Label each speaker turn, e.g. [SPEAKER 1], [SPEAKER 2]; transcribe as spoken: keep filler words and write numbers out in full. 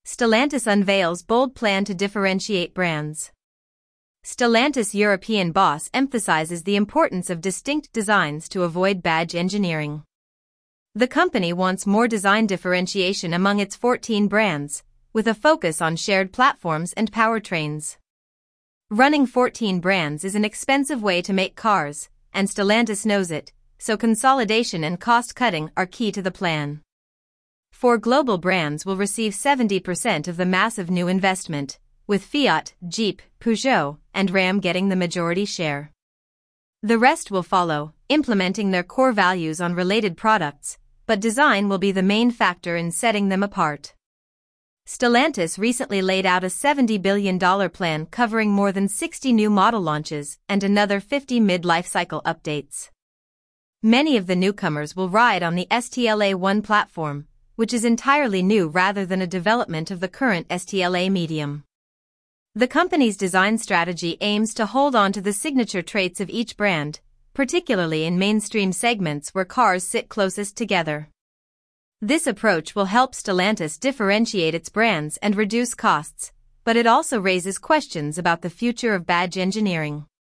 [SPEAKER 1] Stellantis unveils bold plan to differentiate brands. Stellantis European boss emphasizes the importance of distinct designs to avoid badge engineering. The company wants more design differentiation among its fourteen brands, with a focus on shared platforms and powertrains. Running fourteen brands is an expensive way to make cars, and Stellantis knows it, so consolidation and cost-cutting are key to the plan. Four global brands will receive seventy percent of the massive new investment, with Fiat, Jeep, Peugeot, and Ram getting the majority share. The rest will follow, implementing their core values on related products, but design will be the main factor in setting them apart. Stellantis recently laid out a seventy billion dollars plan covering more than sixty new model launches and another fifty mid-life cycle updates. Many of the newcomers will ride on the S T L A one platform, which is entirely new rather than a development of the current S T L A medium. The company's design strategy aims to hold on to the signature traits of each brand, particularly in mainstream segments where cars sit closest together. This approach will help Stellantis differentiate its brands and reduce costs, but it also raises questions about the future of badge engineering.